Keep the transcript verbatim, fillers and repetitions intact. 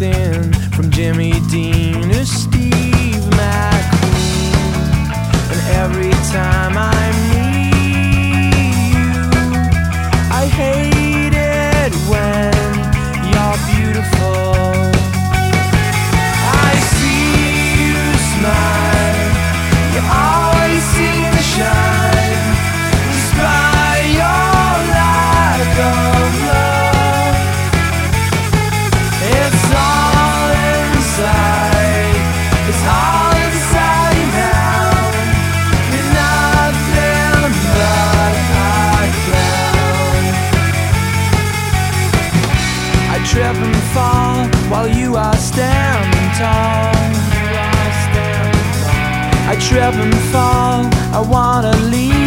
everything from Jimmy Dean to Steve McQueen. And every time I meet you, I hate it when you're beautiful. I see you smile, you always seem to shine, despite your lack of love. It's all inside, it's all inside you now. You're nothing but a clown. I trip and fall while you are standing tall. I trip and fall, I wanna leave